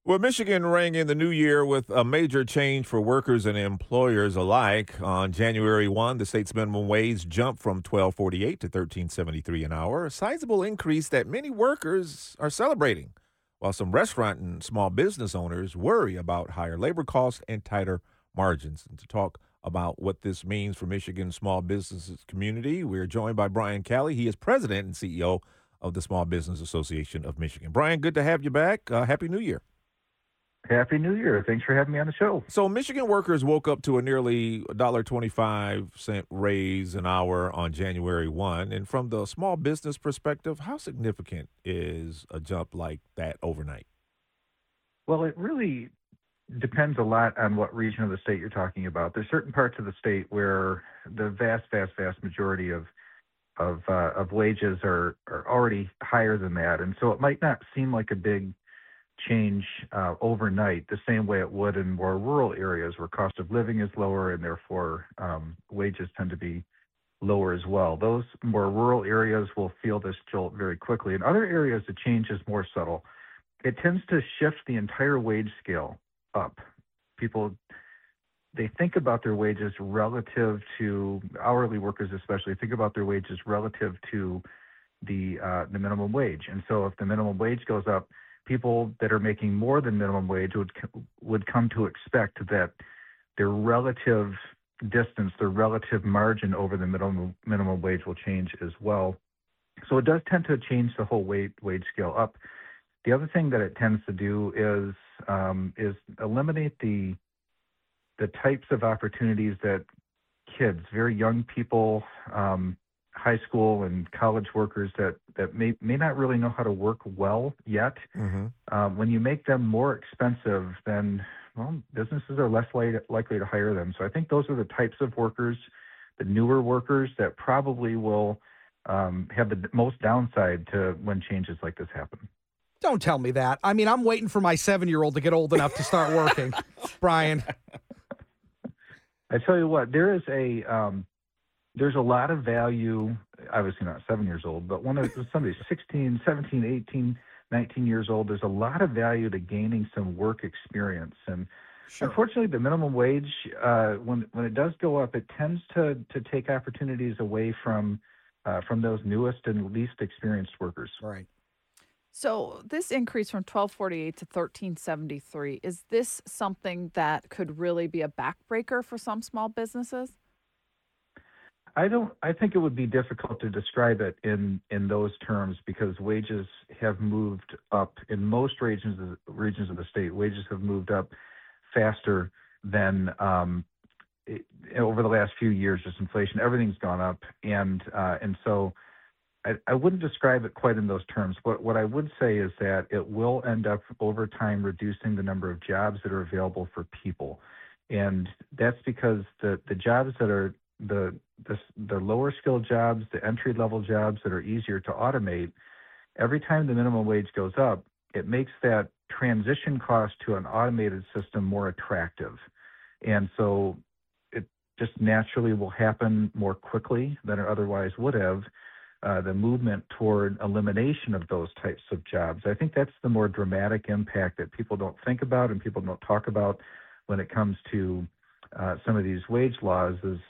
Well, Michigan rang in the new year with a major change for workers and employers alike. On January 1, the state's minimum wage jumped from 12.48 to 13.73 an hour, a sizable increase that many workers are celebrating, while some restaurant and small business owners worry about higher labor costs and tighter margins. And to talk about what this means for Michigan's small businesses community, we're joined by Brian Calley. He is president and CEO of the Small Business Association of Michigan. Brian, good to have you back. Happy New Year. Happy New Year. Thanks for having me on the show. So Michigan workers woke up to a nearly $1.25 raise an hour on January 1. And from the small business perspective, how significant is a jump like that overnight? Well, it really depends a lot on what region of the state you're talking about. There's certain parts of the state where the vast majority of wages are already higher than that, and so it might not seem like a big change overnight, the same way it would in more rural areas where cost of living is lower and therefore wages tend to be lower as well. Those more rural areas will feel this jolt very quickly. In other areas, the change is more subtle. It tends to shift the entire wage scale up. People, they think about their wages relative to hourly workers, especially think about their wages relative to the minimum wage. And so if the minimum wage goes up, people that are making more than minimum wage would come to expect that their relative distance, their relative margin over the minimum wage will change as well. So it does tend to change the whole wage scale up. The other thing that it tends to do is eliminate the types of opportunities that kids, very young people, high school and college workers that may not really know how to work well yet. When you make them more expensive, then businesses are less likely to hire them. So I think those are the types of workers, the newer workers, that probably will have the most downside to when changes like this happen. Don't tell me that. I mean, I'm waiting for my 7-year-old to get old enough to start working, Brian. I tell you what, there's a lot of value, obviously not 7 years old, but when somebody's 16, 17, 18, 19 years old, there's a lot of value to gaining some work experience. And Sure. Unfortunately, the minimum wage, when it does go up, it tends to take opportunities away from those newest and least experienced workers. Right. So this increase from 1248 to 1373, is this something that could really be a backbreaker for some small businesses? I think it would be difficult to describe it in those terms because wages have moved up in most regions of the state. Wages have moved up faster than over the last few years. Just inflation, everything's gone up, and so I wouldn't describe it quite in those terms. What I would say is that it will end up over time reducing the number of jobs that are available for people, and that's because the jobs that are the lower skilled jobs, the entry level jobs that are easier to automate, every time the minimum wage goes up, it makes that transition cost to an automated system more attractive. And so it just naturally will happen more quickly than it otherwise would have, the movement toward elimination of those types of jobs. I think that's the more dramatic impact that people don't think about and people don't talk about when it comes to some of these wage laws is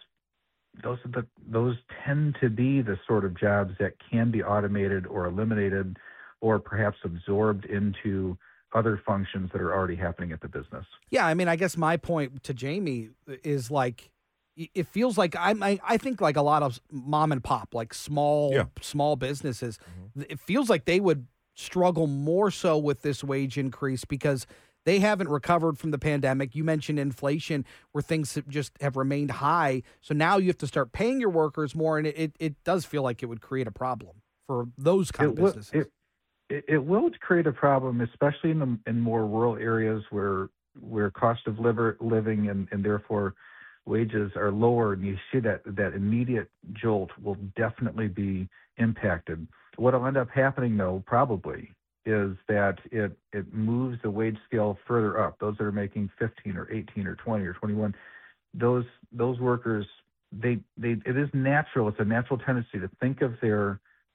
those tend to be the sort of jobs that can be automated or eliminated or perhaps absorbed into other functions that are already happening at the business. Yeah, I mean, I guess my point to Jamie is like, it feels like I think like a lot of mom and pop, like small businesses, it feels like they would struggle more so with this wage increase because they haven't recovered from the pandemic. You mentioned inflation where things just have remained high. So now you have to start paying your workers more, and it does feel like it would create a problem for those kind of businesses. It will create a problem, especially in more rural areas where cost of living and therefore wages are lower, and you see that immediate jolt will definitely be impacted. What will end up happening, though, probably, is that it moves the wage scale further up. Those that are making 15 or 18 or 20 or 21, those workers, it is natural. It's a natural tendency to think of their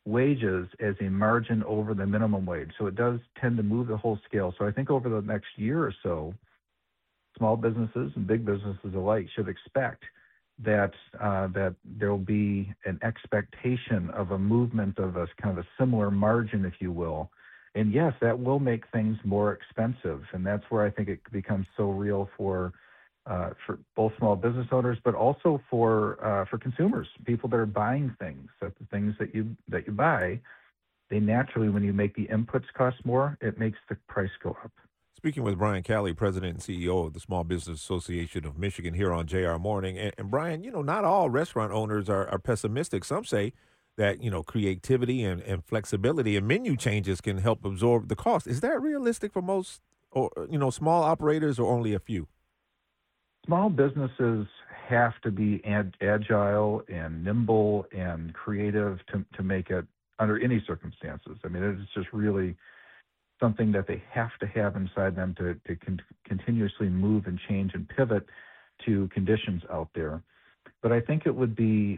wages as a margin over the minimum wage. So it does tend to move the whole scale. So I think over the next year or so, small businesses and big businesses alike should expect that that there will be an expectation of a movement of a kind of a similar margin, if you will. And yes, that will make things more expensive, and that's where I think it becomes so real for both small business owners, but also for consumers, people that are buying things. That the things that you buy, they naturally, when you make the inputs cost more, it makes the price go up. Speaking with Brian Calley, President and CEO of the Small Business Association of Michigan here on JR Morning. And Brian, not all restaurant owners are pessimistic. Some say that, creativity and flexibility and menu changes can help absorb the cost. Is that realistic for most, or, small operators, or only a few? Small businesses have to be agile and nimble and creative to make it under any circumstances. I mean, it's just really something that they have to have inside them to continuously move and change and pivot to conditions out there. But I think it would be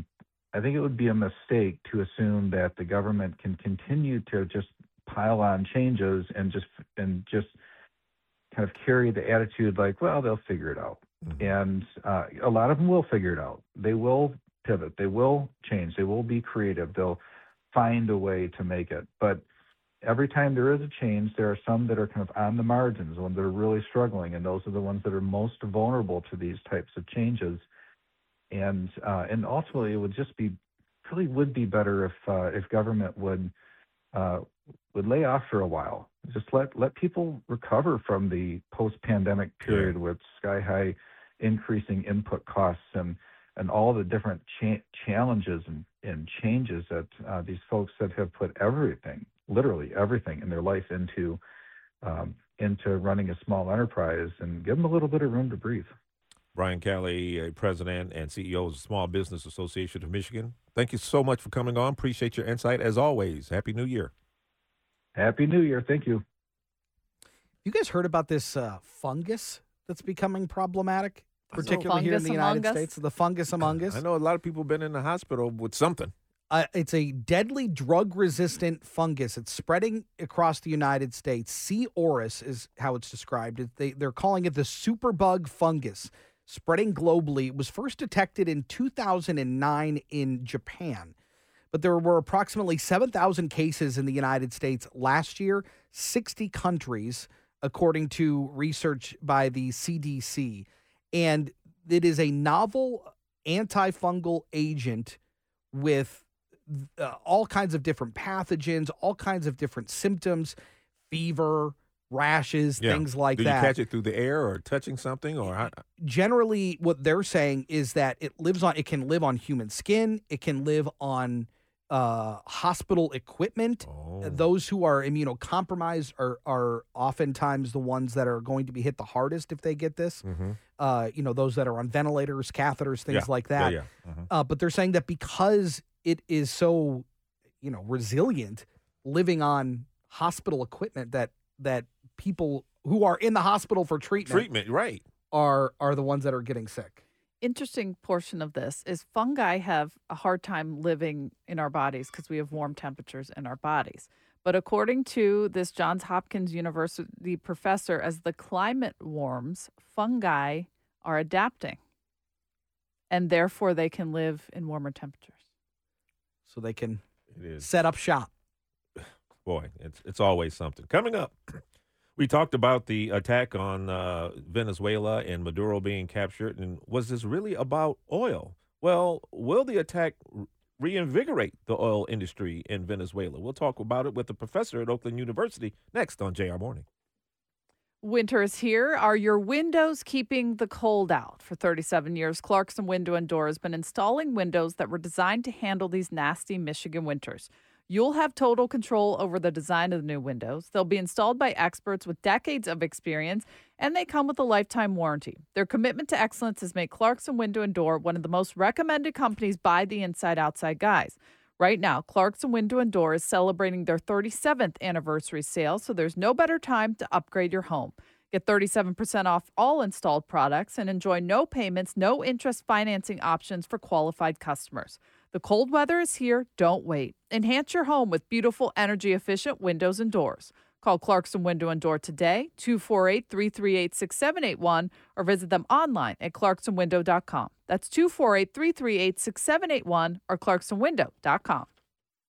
a mistake to assume that the government can continue to just pile on changes and just kind of carry the attitude like, well, they'll figure it out. Mm-hmm. And a lot of them will figure it out. They will pivot. They will change. They will be creative. They'll find a way to make it. But every time there is a change, there are some that are kind of on the margins, the ones that are really struggling, and those are the ones that are most vulnerable to these types of changes. And ultimately, it would be better if government would lay off for a while. Just let people recover from the post-pandemic period with sky-high increasing input costs and all the different challenges and changes that these folks that have put literally everything in their life into running a small enterprise, and give them a little bit of room to breathe. Brian Calley, President and CEO of the Small Business Association of Michigan. Thank you so much for coming on. Appreciate your insight as always. Happy New Year. Happy New Year. Thank you. You guys heard about this fungus that's becoming problematic, particularly here in the United States? The fungus among us. I know a lot of people have been in the hospital with something. It's a deadly drug-resistant fungus. It's spreading across the United States. C. auris is how it's described. They're calling it the superbug fungus, spreading globally. It was first detected in 2009 in Japan, but there were approximately 7,000 cases in the United States last year, 60 countries, according to research by the CDC. And it is a novel antifungal agent with all kinds of different pathogens, all kinds of different symptoms, fever, rashes, things like that. Do you catch it through the air or touching something? Or generally, what they're saying is that it can live on human skin. It can live on hospital equipment. Those who are immunocompromised are oftentimes the ones that are going to be hit the hardest if they get this. Mm-hmm. Those that are on ventilators, catheters, things like that. Mm-hmm. But they're saying that because it is so, resilient, living on hospital equipment, that people who are in the hospital for treatment right, are the ones that are getting sick. Interesting portion of this is fungi have a hard time living in our bodies because we have warm temperatures in our bodies. But according to this Johns Hopkins University professor, as the climate warms, fungi are adapting, and therefore they can live in warmer temperatures. So they can set up shop. Boy, it's always something. Coming up, we talked about the attack on Venezuela and Maduro being captured. And was this really about oil? Well, will the attack reinvigorate the oil industry in Venezuela? We'll talk about it with a professor at Oakland University next on JR Morning. Winter is here. Are your windows keeping the cold out? For 37 years, Clarkson Window & Door has been installing windows that were designed to handle these nasty Michigan winters. You'll have total control over the design of the new windows. They'll be installed by experts with decades of experience, and they come with a lifetime warranty. Their commitment to excellence has made Clarkson Window & Door one of the most recommended companies by the Inside Outside guys. Right now, Clarkson Window & Door is celebrating their 37th anniversary sale, so there's no better time to upgrade your home. Get 37% off all installed products and enjoy no payments, no interest financing options for qualified customers. The cold weather is here. Don't wait. Enhance your home with beautiful, energy-efficient windows and doors. Call Clarkson Window and Door today, 248-338-6781, or visit them online at clarksonwindow.com. That's 248-338-6781 or clarksonwindow.com.